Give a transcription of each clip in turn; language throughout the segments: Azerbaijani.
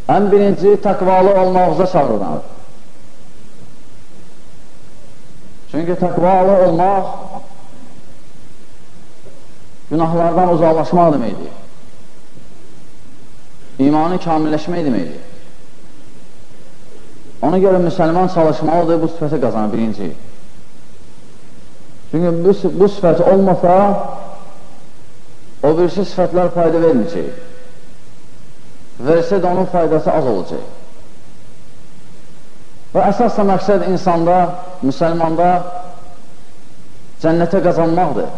ən birinci təqvalı olmağıza çağırır. Çünki təqvalı olmaq günahlardan uzaqlaşmaq deməkdir. İmanı kamilləşmək deməkdir. Ona görə müsəlman çalışmalıdır bu sifəti qazanır birinci. Çünki bu sifət olmasa o birisi sifətlər fayda verməyəcək. Versə də onun faydası az olacaq. Və əsas da məqsəd insanda, müsəlmanda cənnətə qazanmaqdır.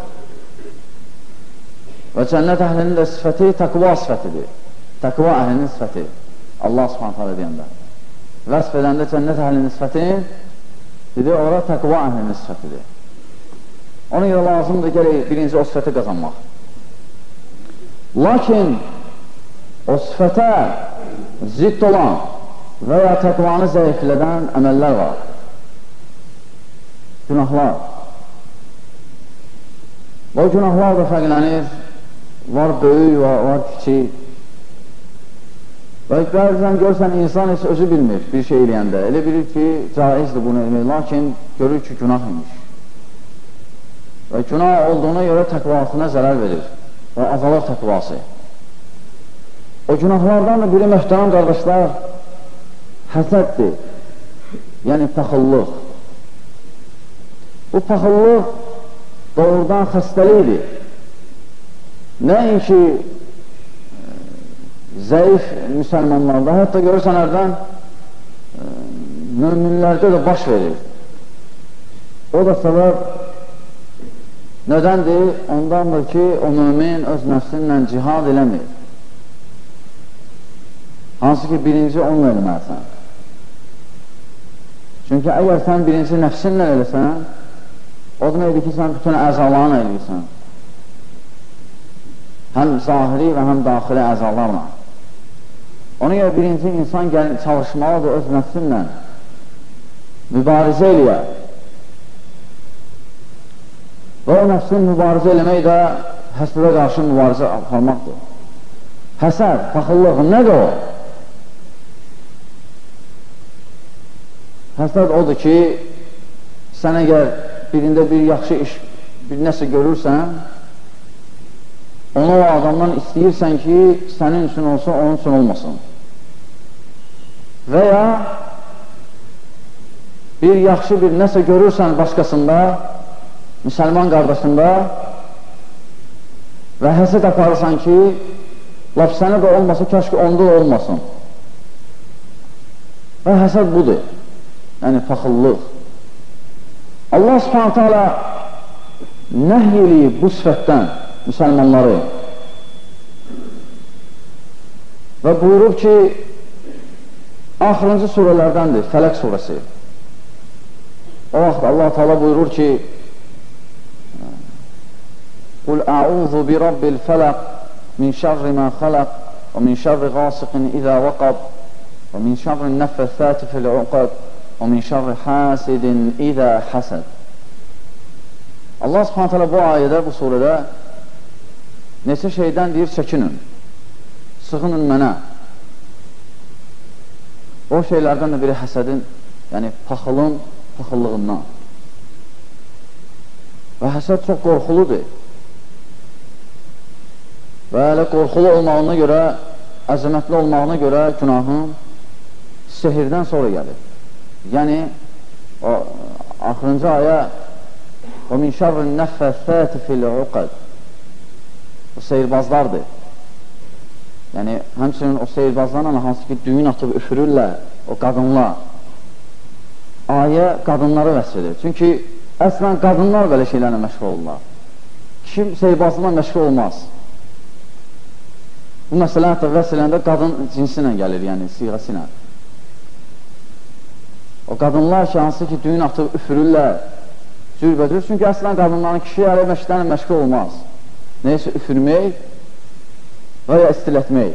Və cənnət əhlinin də sifəti təqva sifətidir. Təqva əhlinin sifəti. Allah subhanət hələ deyəndə. Vəsf edəndə cənnət əhlinin sifətin, dedi, ora təqva əhlinin sifətidir. Ona görə lazımdır gələk birinci o sifəti qazanmaq. Lakin o sifətə zidd olan və ya təqvanı zəiflədən əməllər var. Günahlar. O günahlar da fərqlənir. Var böyük, var kiçik. Və bəzən görsən, insan heç özü bilmir bir şey eləyəndə. Elə bilir ki, caizdir bunu eləmək, lakin görür ki, günah imiş. Və günah olduğuna görə təqvasına zərər verir və azalır təqvası. O günahlardan da biri möhtərəm qardaşlar həsəddir, yəni paxıllıq. Bu paxıllıq doğrudan xəstəlikdir. Nəinki zəif müsəlmanlarda, hətta görürsən hərdən möminlərdə də baş verir. O da səbəb nədəndir? Ondandır ki, o mömin öz nəfsinlə cihad eləmir. Hansı ki, birinci onunla eləməlisən. Çünki əgər sən birinci nəfsinlə eləsən, o deməkdir ki, sən bütün əzalarını eləyirsən. Həm zahiri və həm daxili əzalarla. Ona görə birinci insan çalışmalıdır öz nəfsinlə mübarizə eləyər. Və o nəfsin mübarizə eləmək də həsədə qarşı mübarizə aparmaqdır. Həsəd, paxıllıq, nədir o? Həsəd odur ki, sən əgər birində bir yaxşı iş, bir nəsə görürsən, onu o adamdan istəyirsən ki, sənin üçün olsa, onun üçün olmasın. Və ya bir yaxşı bir nəsə görürsən başqasında, müsəlman qardaşında və həsəd aparırsan ki, laf sənə də olmasa, kaş ki, onda da olmasın. Və həsəd budur. Yəni, paxıllıq. Allah subhanətə alə nəhy eləyib bu sifətdən müsəlmanları və buyurub ki, axırıncı surələrdəndir, Fələq surəsi. O vaxt Allah Teala buyurur ki, Qul ə'udhu bi rabbil fələq min şərri mə xələq və min şərri qasiqin izə vəqab və min şərri nəffəthəti fil-uqad və min şərri hasidin izə həsəd. Allah subhanət hələ bu ayədə, bu surədə neçə şeydən deyir, çəkinin, sıxının mənə. O şeylərdən də biri həsədin, yəni paxıllığından. Və həsəd çox qorxuludur. Və elə qorxulu olmağına görə, əzəmətli olmağına görə günahın sehirdən sonra gəlir. Yəni, o axırıncı ayə وَمِنْ شَرِّ النَّفَّثَاتِ فِي الْعُقَدِ O seyirbazlardır. Yəni, həmçinin o seyirbazlarla hansı ki, düyün atıb üfürürlər, o qadınlar. Ayə qadınları vəsf edir. Çünki əslən qadınlar belə şeylərlə məşğul olurlar. Kim seyirbazlıqla məşğul olmaz. Bu məsələ hətta vəsf edəndə qadın cinsi ilə gəlir, yəni siğəsi ilə. O qadınlar ki, hansı ki, düyün atıb üfürürlər, cürbəcür. Çünki əslən qadınların kişiləri məşqlərlə məşğul olmaz. Neysə üfürmək və ya istilətmək.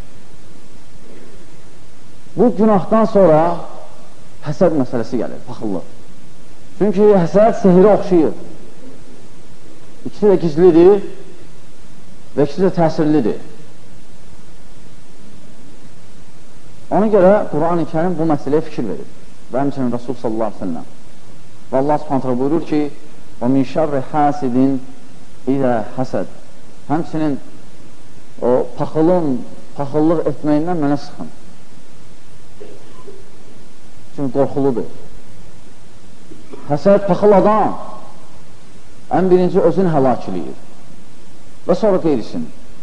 Bu günahdan sonra həsəd məsələsi gəlir, paxıllıq. Çünki həsəd sehirə oxşayır. İkisi də gizlidir və ikisi də təsirlidir. Ona görə Quran-ı Kərim bu məsələyə fikir verir. Və həmçinin Rasul sallallahu aleyhi ve sellem. Və Allah subhanətlə buyurur ki, وَمِنْ شَرِّ حَاسِدٍ İdə həsəd. Həmçinin o paxıllıq etməyindən mənə sıxın. Çünki qorxuludur. Həsəd, paxıl adam ən birinci özünü həlak eləyir. Və sonra qeyrisini.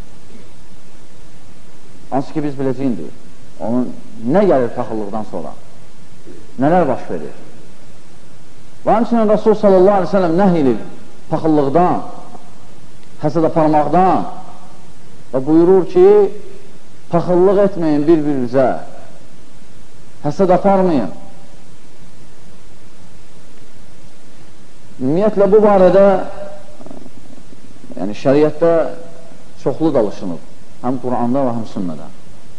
Hansı ki biz biləcəyindir. Onun nə gəlir paxıllıqdan sonra? Nələr baş verir? Və həmçinin Rasul sallallahu aleyhi ve sellem nəh edir paxıllıqdan, həsəd aparmaqdan və buyurur ki, paxıllıq etməyin bir-birinizə, həsəd aparmayın. Ümumiyyətlə, bu barədə yəni şəriətdə çoxlu danışılıb, həm Quranda və həm sünnədə.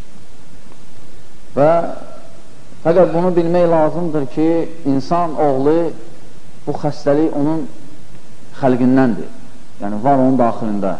Və fəqət bunu bilmək lazımdır ki, insan oğlu bu xəstəlik onun xəlqindəndir, yəni var onun daxilində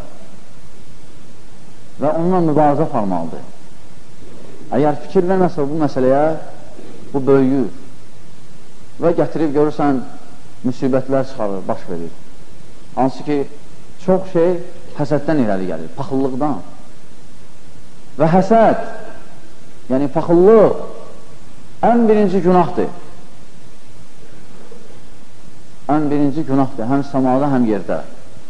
və onunla mübarizə aparmalıdır. Əgər fikir verməsə bu məsələyə, bu böyüyür və gətirib görürsən, müsibətlər çıxarır, baş verir. Hansı ki, çox şey həsəddən irəli gəlir, paxıllıqdan. Və həsəd, yəni paxıllıq ən birinci günahdır. Ən birinci günahdır, həm səmada, həm yerdə.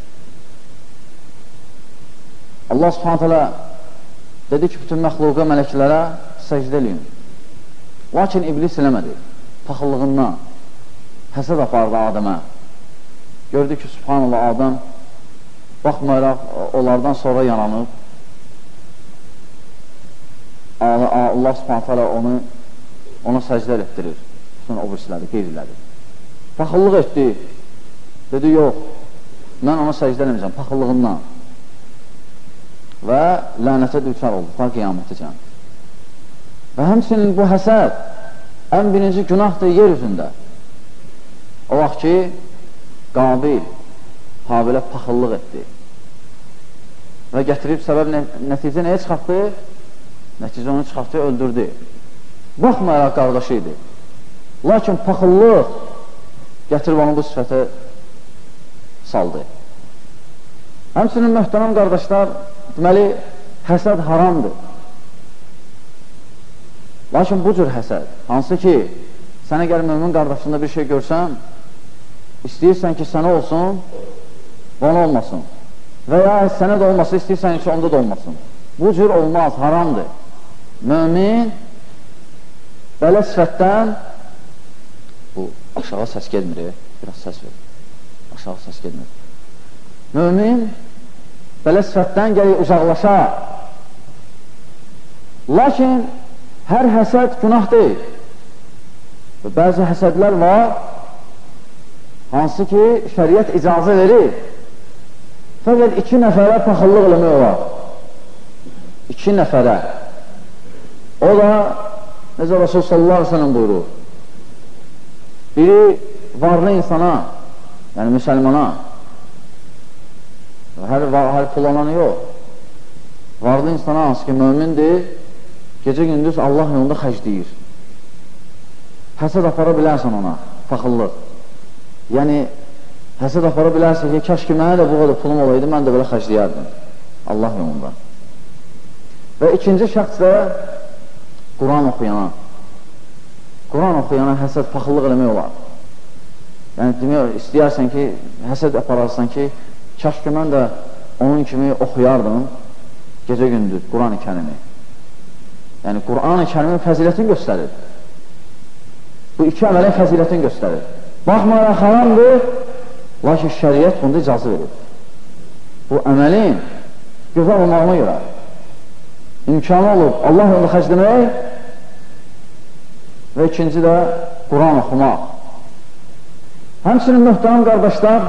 Allah subhanətələ dedi ki, bütün məxluqa, mələklərə səcdə eləyin. Lakin iblis eləmədi, paxıllığından. Həsəd apardı Adəmə. Gördü ki, subhanallah, Adəm baxmayaraq onlardan sonra yaranıb. Allah subhanətələ ona səcdər etdirir. Bütün obrisləri, qeyriləri. Paxıllıq etdi. Dedi, yox, mən ona səcdə eləməyəcəm, paxıllığından. Və lənətə düçar oldu, ta qiyamətəcəm. Və həmçinin bu həsəd ən birinci günahdır yer üzündə. O vaxt ki, Qabil Habilə paxıllıq etdi və gətirib səbəb nəticə nəyə çıxartdı? Nəticə onu çıxartdı, öldürdü. Baxmayaraq qardaşı idi. Lakin paxıllıq gətirib onu bu sifətə saldı. Həmçinin möhtərəm qardaşlar, deməli, həsəd haramdır. Lakin bu cür həsəd, hansı ki, sənə gəl mömin qardaşında bir şey görsən, istəyirsən ki, sənə olsun, ona olmasın. Və ya sənə də olmasın, istəyirsən ki, onda da olmasın. Bu cür olmaz, haramdır. Mömin belə sifətdən, bu aşağı səs gedmir, biraz səs ver, aşağı səs gedmir. Mömin belə sifətdən gəlir uzaqlaşa. Lakin hər həsəd günah deyil. Bəzi həsədlər var, hansı ki, şəriət icazə verir. Fəqət 2 nəfərə paxıllıq eləmək olar. 2 nəfərə. O da, necə Rasul sallallahu aleyhi ve sellem buyurur, biri varlı insana, yəni müsəlmana, hər pul olanı yox, varlı insana, hansı ki, mömindir, gecə gündüz Allah yolunda xərcləyir. Həsəd apara bilərsən ona, paxıllıq. Yəni, həsəd apara bilərsən ki, kaş ki, mənə də bu qədər pulum olaydı, mən də belə xərcləyərdim Allah yolunda. Və ikinci şəxs də Quran oxuyana. Quran oxuyana həsəd, paxıllıq eləmək olar. Yəni, demək, istəyərsən ki, həsəd apararsan ki, kaş ki, mən də onun kimi oxuyardım gecə gündüz Quran-ı Kərimi. Yəni, Quran-ı Kərimin fəzilətini göstərir. Bu 2 əməlin fəzilətini göstərir. Baxmayaraq haramdır, lakin şəriət bunda icazə verir. Bu əməlin gözəl olmağına görə imkanı olub Allah yolunda xərcləmək və ikinci də Quran oxumaq. Həmçinin möhtərəm qardaşlar,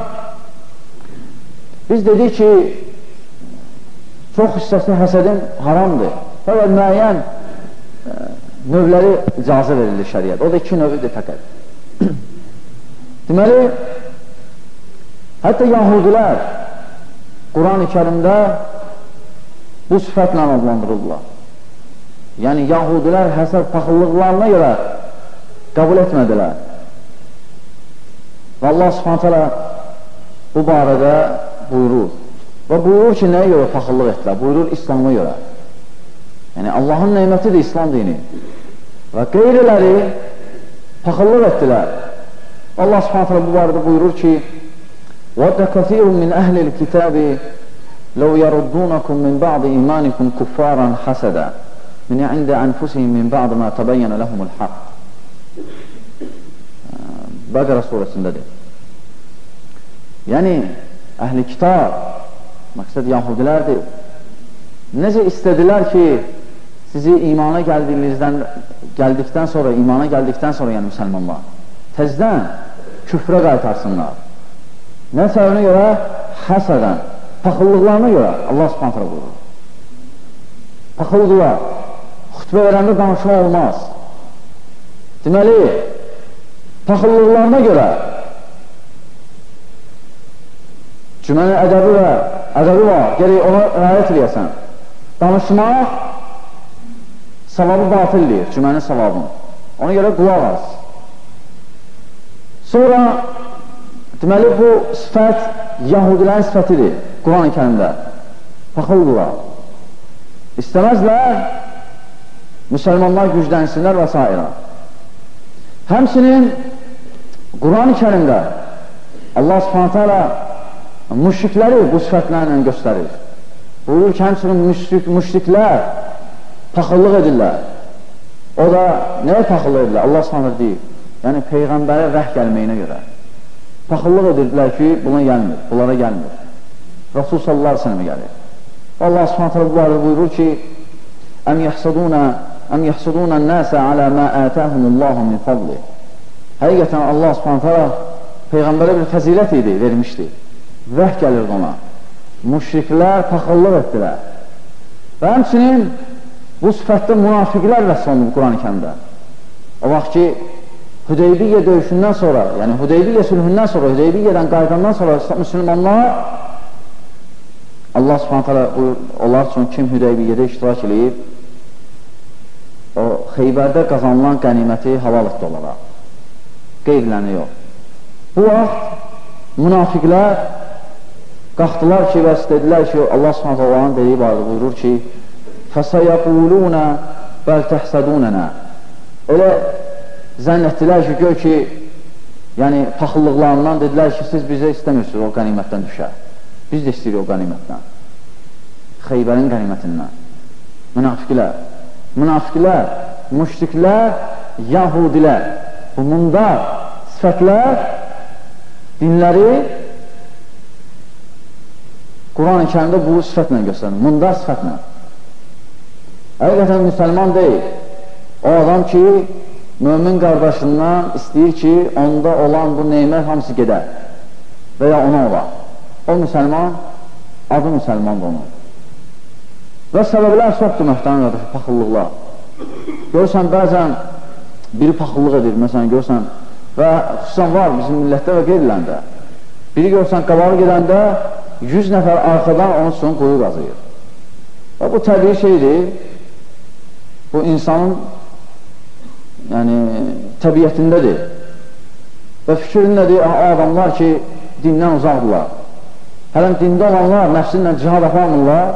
biz dedik ki, çox hissəsi həsədin haramdır. Fəqət müəyyən növləri icazə verilir şəriət. O da 2 növüdür fəqət. Deməli, hətta yahudilər Quran-ı Kərimdə bu sifətlə adlandırırlar. Yəni, yahudilər həsəd paxıllıqlarına görə qəbul etmədilər. Və Allah subhanətələ bu barədə buyurur. Və buyurur ki, nəyə görə paxıllıq etdilər? Buyurur, İslam'a görə. Yəni, Allahın neymətidir İslam dini. Və qeyriləri paxıllıq etdilər. Allah subhanətələ bu barədə buyurur ki, وَدَّ كَثِيرٌ مِنْ أَهْلِ الْكِتَابِ لَوْ يَرُدُّونَكُمْ مِنْ بَعْضِ إِيمَانِكُمْ كُفَّارًا حَسَدًا مِنْ عِنْدَ أَنْفُسِهِمْ مِنْ بَعْضِ مَا تَبَيَّنَ لَهُمُ الْحَقِّ. Bəqərə surəsindədir. Yəni, əhl-i kitab, məqsəd yahudilərdir. Necə istədilər ki, sizi imana gəldikdən sonra, yəni müsəlmanlar, təzdən küfrə qaytarsınlar. Nə səbəbinə görə? Həsədən, paxıllıqlarına görə Allah subhanətlə buyurur. Paxıllıqlar, xütbə verəndə danışma olmaz. Deməli, paxıllıqlarına görə cümənin ədəbi var, gerək ona rəayət edəsən. Danışmaq savabı batildir, cümənin savabını. Ona görə qulaq az. Sonra, deməli, bu sifət yahudilərin sifətidir, Quran-ı kərimdə. Paxıllıqlar. İstəməzlər, müsəlmanlar güclənsinlər və s. Həmsinin Quran-ı kərimdə Allah subhanətə alə müşrikləri bu sifətlərlə göstərir. Buyurur ki, həmsinin müşriklər paxıllıq edirlər. O da nəyə paxıllıq edirlər? Allah subhanətə deyir. Yəni, Peyğəmbərə vəh gəlməyinə görə. Paxıllıq edirdilər ki, bunlara gəlmir. Rasul sallallahu aleyhi ve sellemə gəlir. Allah subhanətə alə bu arada buyurur ki, Əm yəhsudunən nəsə alə mə ətəhumullahu min fadli. Həqiqətən Allah subhanətə alə Peyğəmbərə bir fəzilət idi, vermişdi. Vəh gəlirdi ona. Müşriklər paxıllıq etdilər. Və həmçinin bu sifətdə münafiqlər vəsf olunur Quran-ı kərimdə. O vaxt ki, Hüdeybiyyə döyüşündən sonra, yəni Hüdeybiyyə sülhündən sonra, Hüdeybiyyədən qaydandan sonra müsəlmanlar Allah subhanətə alə onlar üçün kim Hüdeybiyyədə iştirak edib, o Xeybərdə qazanılan qəniməti halal etdi onlara. Qeyriləni yox. Bu vaxt münafiqlər qalxdılar ki, və istədilər ki, Allah subhanətə alənin dediyi barədə buyurur ki, فَسَيَقُولُونَ بَلْ تَحْسَدُونَنَا. Elə zənn etdilər ki, gör ki, yəni paxıllıqlarından dedilər ki, siz bizə istəmirsiniz o qənimətdən düşər. Biz də istəyirik o qənimətdən. Xeybərin qənimətindən. Münafiqlər, müşriklər, yahudilər. Bu mundar sifətlər dinləri Quran-ı kərimdə bu sifətlə göstərir. Mundar sifətlə. Həqiqətən müsəlman deyil. O adam ki, mömin qardaşından istəyir ki, onda olan bu neymət hamısı gedər və ya ona olar. O müsəlman, adı müsəlmandır onun. Və səbəblər çoxdur möhtəmin qardaşı, paxıllıqlar. Görürsən, bəzən biri paxıllıq edir, məsələn, görürsən, və xüsusən var bizim millətdə və qeyriləndə. Biri görürsən, qabağı gedəndə 100 nəfər arxadan onun üçün quyu qazıyır. Və bu təbii şeydir, bu insanın təbiyyətindədir. Və fikrin nədir? Adamlar ki, dindən uzaqdırlar. Hələm dində olanlar nəfsinlə cihad yapamırlar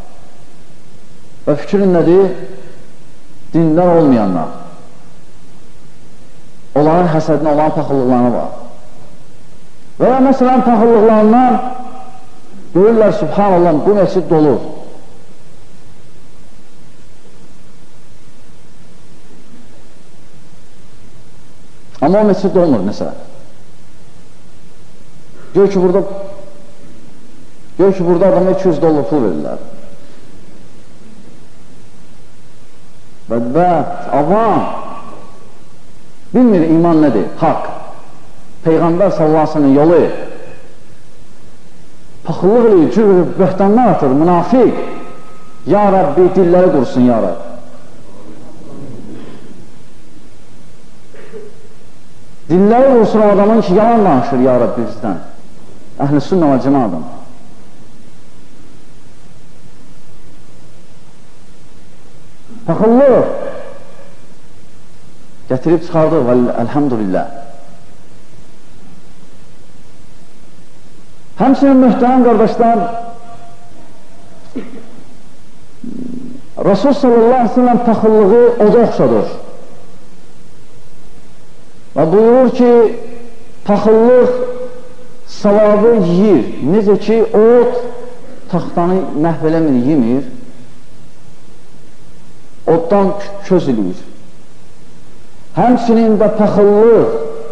və fikrin nədir? Dindar olmayanlar. Onların həsədinə, olan paxıllıqlarına var. Və ya məsələn, paxıllıqlarından görürlər, subhanallah, bu məscid dolur. Amma o məscid olmur, məsələn. Gör ki, burada adama $200 pul verirlər. Bədbət, avam bilmir iman nədir? Haqq. Peyğəmbər sallasının yolu paxıllıq eləyir, cür böhtanlar atır, münafiq. Ya Rabbi, dilləri qursun, ya Rabbi. Dilləri olsun o adamın ki, yalan danışır, ya Rabbi, bizdən. Əhl-i sünnə və cəma adam. Paxıllıq gətirib çıxardıq, əlhamdülillah. Həmçinin möhtərəm qardaşlar, Rasul sallallahu aleyhi ve sellem paxıllığı oda oxşadır. Və buyurur ki, paxıllıq savabı yiyir. Necə ki, ot taxtanı məhv eləmir, yemir. Oddan köz eləyir. Həmçinin də paxıllıq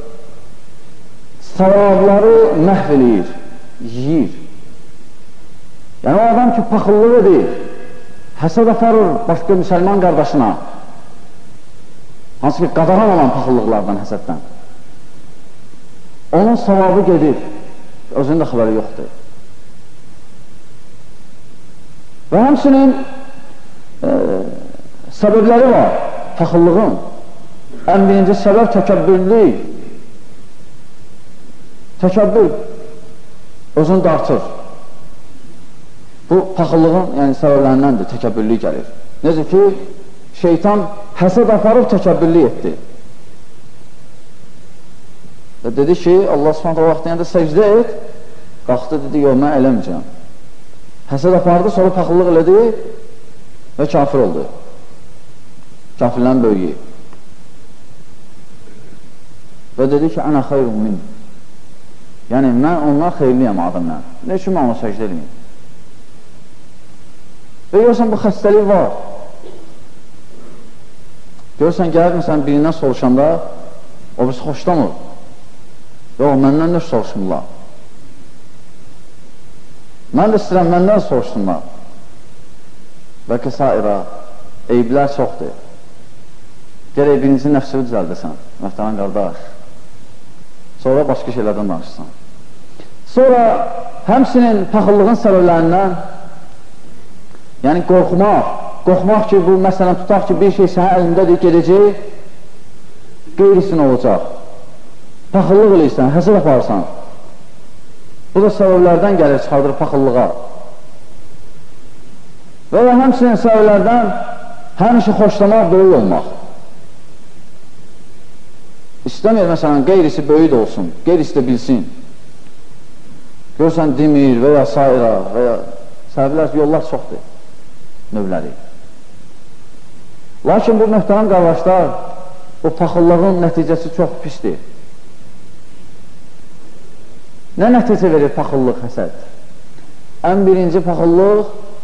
savabları məhv eləyir, yiyir. Yəni o adam ki, paxıllıq edir, həsəd aparır başqa müsəlman qardaşına, hansı ki, qadaran olan paxıllıqlardan, həsəddən. Onun savabı gedir, özünün də xəbəri yoxdur. Və həmçinin səbəbləri var paxıllığın. Ən birinci səbəb təkəbbürlük. Təkəbbür özünü dartır. Bu, paxıllığın səbəblərindəndir, təkəbbürlük gəlir. Necə ki, şeytan həsəd aparıb təkəbbürlük etdi. Və dedi ki, Allah subhanətə vaxtı deyəndə səcdə et, qalxdı, dedi, yox, mən eləməyəcəm. Həsəd apardı, sonra paxıllıq elədi və kafir oldu. Kafirlərin böyüyü. Və dedi ki, ənə xeyrun min. Yəni, mən ondan xeyirliyəm adımla. Nə üçün mən ona səcdə edeyim? Və görürsən, bu xəstəlik var. Görürsən, gəlir, məsələn, birindən soruşanda, o birisi xoşlamır. Yox, məndən nə soruşmurlar? Mən də istəyirəm, məndən soruşsunlar. Bəlkə sairə, eyblər çoxdur. Gərək birinci nəfsini düzəldəsən, möhtərəm qardaş. Sonra başqa şeylərdən danışırsan. Sonra həmçinin paxıllığın səbəblərindən, yəni qorxmaq ki, bu məsələn tutaq ki, bir şey sənin əlindədir, gedəcək, qeyrisin olacaq. Paxıllıq eləyirsən, həsəd aparırsan. Bu da səbəblərdən gəlir, çıxardır paxıllığa. Və həmçinin səbəblərdən həmişə xoşlamaq, böyük olmaq. İstəmir, məsələn, qeyrisi böyük olsun, qeyrisi də bilsin. Görürsən, demir və ya sairə və ya səbəblər, yollar çoxdur, növləri. Lakin bu möhtərəm qardaşlar, bu paxıllığın nəticəsi çox pisdir. Nə nəticə verir paxıllıq, həsəd? Ən birinci paxıllıq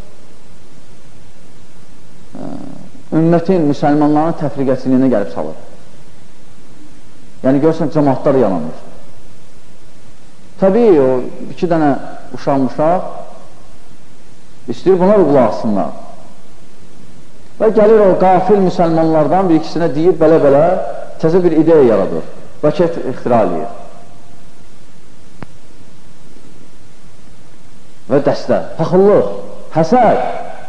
ümmətin, müsəlmanların təfriqəçiliyinə gəlib salır. Yəni, görürsən, cəmaatlar yalanır. Təbii, o iki dənə uşaq istəyir, bunlar qulaq asınlar. Və gəlir o qafil müsəlmanlardan bir ikisinə deyir, belə-belə təzə bir ideya yaradır, raket ixtira edir. Və dəstə, paxıllıq, həsəd.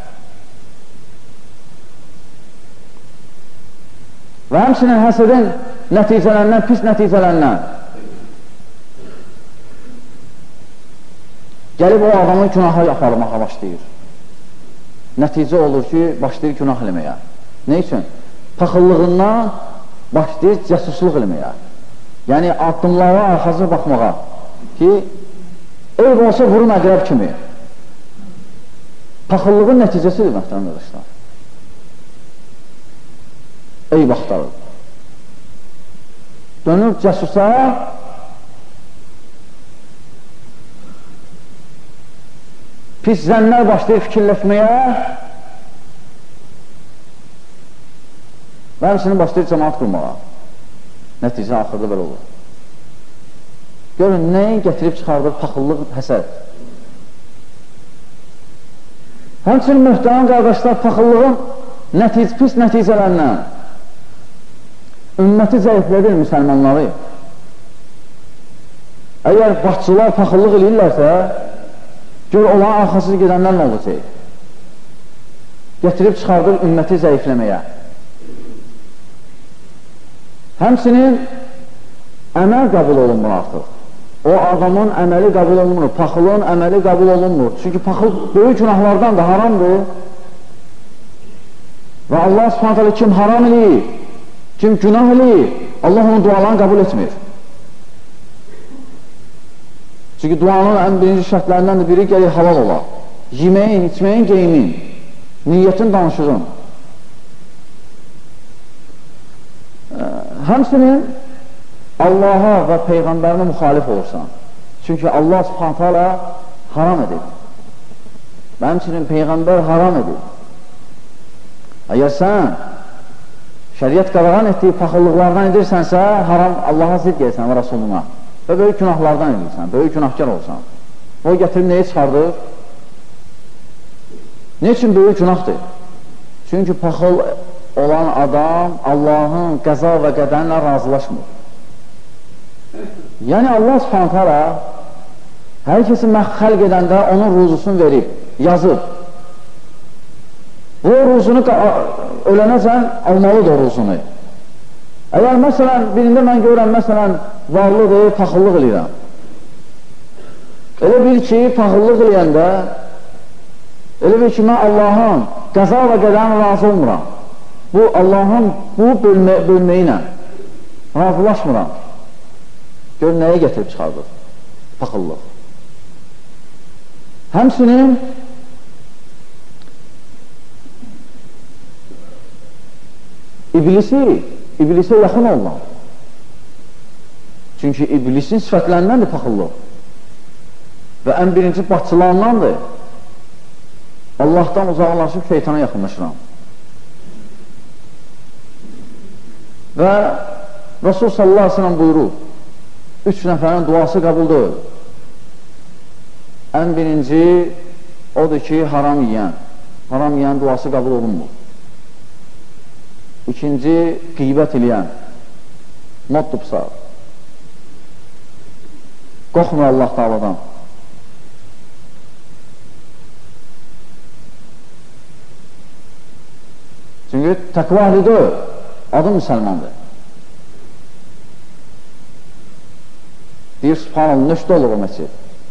Və həmçinin həsədin nəticələrindən, pis nəticələrindən gəlib o adamın günahı aparmağa başlayır. Nəticə olur ki, başlayır günah eləməyə. Nə üçün? Paxıllığından başlayır cəsusluq eləməyə. Yəni, addımlara, arxasına baxmağa ki, eyb olsa vurun əqrəb kimi. Paxıllığın nəticəsidir, məhtərəm qardaşlar. Eyb axtarır. Dönür cəsusa, pis zənlər başlayır fikirləşməyə və həmçinin başlayır cəmaat qurmağa. Nəticə axırda belə olur. Görün, nəyi gətirib çıxardır? Paxıllıq, həsəd. Həmçinin möhtərəm qardaşlar, paxıllığın pis nəticələrindən ümməti zəiflədir müsəlmanları. Əgər başçılar paxıllıq eləyirlərsə, gör, olan arxasız gedənlər nə olacaq? Gətirib çıxardır ümməti zəifləməyə. Həmçinin əməl qəbul olunmur artıq. O adamın əməli qəbul olunmur, paxıllığın əməli qəbul olunmur. Çünki paxıl böyük günahlardan da haramdır. Və Allah subhanətələ kim haram eləyir? Kim günah eləyir, Allah onun dualarını qəbul etmir. Çünki duanın ən birinci şərtlərindən də biri gəlir halal ola. Yeməyin, içməyin, geyimin, niyyətin, danışığın. Həmsinin Allaha və Peyğəmbərinə müxalif olursan. Çünki Allah subhanət hələ haram edib. Və həmsinin Peyğəmbər haram edib. Əgər sən şəriət qadağan etdiyi paxıllıqlardan edirsənsə, haram Allaha zidd gəlsən və Rasuluna. Və böyük günahlardan edirsən, böyük günahkar olsan. O gətirib nəyi çıxardır? Ne üçün böyük günahdır? Çünki paxıl olan adam Allahın qəza və qədərinlə razılaşmır. Yəni Allah subhanət hələ hər kəsi xəlq edəndə onun ruzusunu verib, yazıb. O ruzunu ölənəcən almalıdır o ruzunu. Əgər məsələn, birində mən görürəm, məsələn, varlıdır, paxıllıq eləyirəm. Elə bil ki, paxıllıq eləyəndə, elə bil ki, mən Allahın qəza və qədərinə razı olmuram. Bu, Allahın bu bölməyi ilə razılaşmıram. Gör, nəyə gətirib çıxardır? Paxıllıq. Həmsinin İblisə yaxın olmaq. Çünki iblisin sifətlərindəndir paxıllıq. Və ən birinci batçılarındandır. Allahdan uzaqlaşıb şeytana yaxınlaşıram. Və Rasul sallallahu aleyhi ve sellem buyurur, 3 nəfərin duası qəbuldur. Ən birinci odur ki, haram yiyən duası qəbul olunmur. İkinci, qeybət eləyən, mod tupsaq, qorxmur Allah Teala'dan. Çünki təqva ahlidir, adı müsəlmandır. Deyir, subhanallah, nöşdə olur o məscid.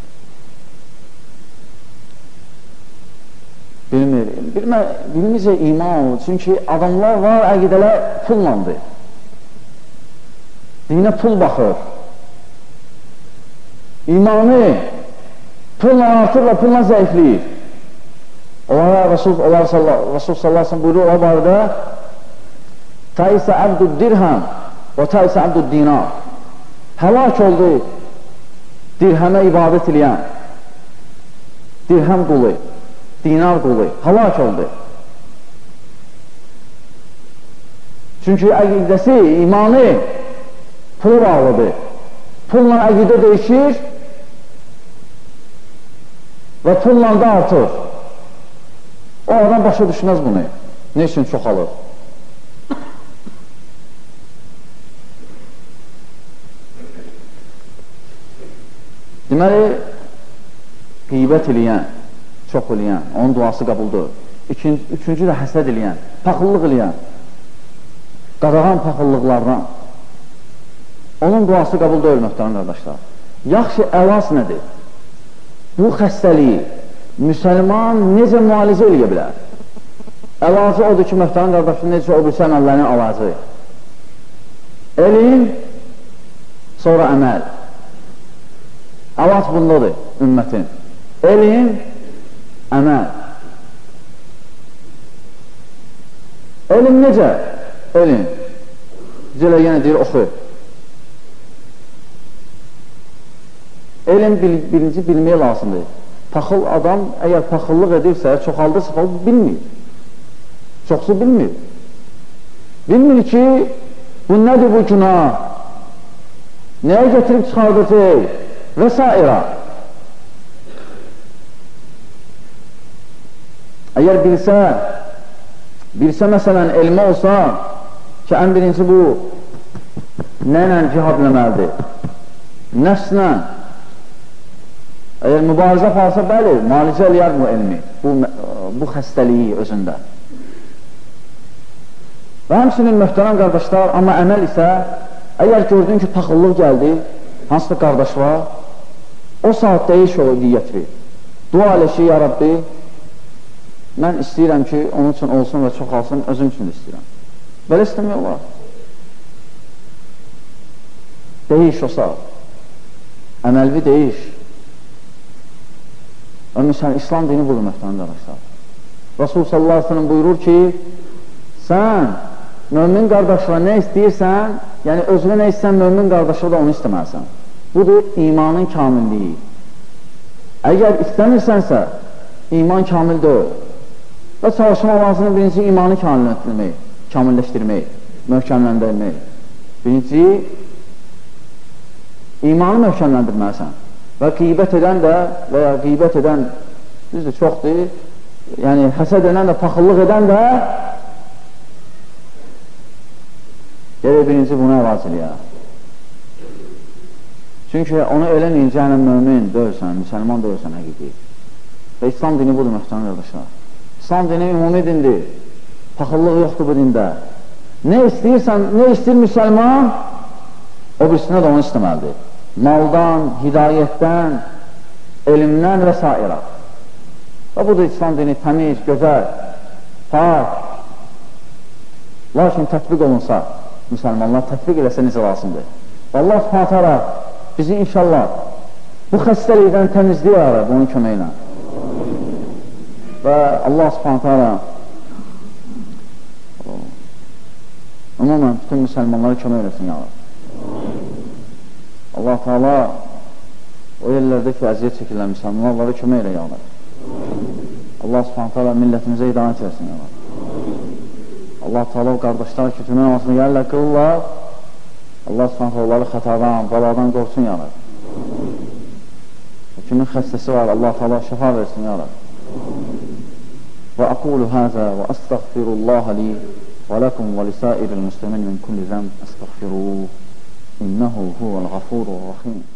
Bilmizcə iman olur. Çünki adamlar var, əqidələr pullandır. Dinə pul baxır. İmanı pulla artır və pulla zəifləyir. Onlara Rasul sallallahu aleyhi ve sellem buyuruyor o barədə Taisə əbdud dirhəm və taisə əbdud dinar. Həlak oldu dirhəmə ibadət eləyən, dirhəm qulu, dinar qulu, həlak oldu. Çünki əqidəsi, imanı pula bağlıdır. Pulla əqidə değişir və pulla da artır. O adam başa düşməz bunu. Ne üçün çoxalır? Deməli, qeybət eləyən, çox eləyən, onun duası qəbuldur. Üçüncü də həsəd eləyən, paxıllıq eləyən, qadağan paxıllıqlardan. Onun duası qəbuldur, möhtərəm qardaşlar. Yaxşı əlas nədir? Bu xəstəliyi müsəlman necə müalicə eləyə bilər? Əlacı odur ki, möhtərəm qardaşlar, necə o birisi əməllərin əlacı. Elm, sonra əməl. Əlac bundadır ümmətin. Elm, əməl. Elm necə? Elm. Cələ yenə deyir, oxu. Elm birinci bilməyə lazımdır. Paxıl adam, əgər paxıllıq edirsə, çoxaldırsa, o bilmir. Çoxsu bilmir. Bilmir ki, bu nədir bu günah? Nəyə gətirib çıxardacaq? Və s. Əgər bilsə məsələn elmi olsa ki, ən birinci bu nəylə cihad eləməlidir? Nəfslə. Əgər mübarizə aparsa, bəli, müalicə eləyər bu elmi, bu xəstəliyi özündə. Və həmçinin möhtərəm qardaşlar, amma əməl isə, əgər gördün ki, paxıllıq gəldi, hansı da qardaş var, o saat deyiş o niyyət ver. Dua elə ki, ya Rabbi, mən istəyirəm ki, onun üçün olsun və çoxalsın, özüm üçün istəyirəm. Belə istəmək olar. Deyiş o saat. Əməlvi deyiş. Məsələn, İslam dini budur, möhtərəm qardaşlar. Rasul sallallahu aleyhi ve sellem buyurur ki, sən mömin qardaşına nə istəyirsən, yəni özünə nə istəyirsən, mömin qardaşına da onu istəməlisən. Budur imanın kamilliyi. Əgər istəmirsənsə, iman kamil deyil. Və çalışma lazımdır birinci imanı kamilləşdirmək, möhkəmləndirmək. Birinci, imanı möhkəmləndirməlisən. Və qeybət edən də, və ya qeybət edən, düzdür, çoxdur, yəni həsəd edən də, paxıllıq edən də gələk birinci buna əvaz eləyək. Çünki onu eləməyincə yəni mömin deyilsən, müsəlman deyilsən həqiqi. Və İslam dini budur, möhtərəm qardaşlar. İslam dini ümumi dindir. Paxıllıq yoxdur bu dində. Nə istəyirsən, nə istəyir müsəlman, o birisinə də onu istəməlidir. Maldan, hidayətdən, elmdən və s. Və budur İslam dini təmiz, gözəl, pak. Lakin tətbiq olunsa, müsəlmanlar tətbiq eləsə necə lazımdır. Allah subhanət hələ bizi inşallah bu xəstəlikdən təmizləyər bunun köməklə. Və Allah subhanət hələ ümumən bütün müsəlmanlara kömək eləsin ya. Allah Teala o yerlərdə ki, əziyyət çəkirlər müsəlmanlara kömək elə ya. Allah subhanət hələ millətimizə hidayət eləsin ya. Allah Teala o qardaşlar ki, cümlə namazını gəlirlər, qılırlar. Allah subhanət onları xətadan, baladan qorsun ya. Kimin xəstəsi var, Allah Teala şəfa versin ya. Və aqulu həzə və əstəğfirullaha li və ləkum və lisəiril müslimin min kulli zəm əstəğfiruhu. İnnehu huvəl-ğafurur-rahim.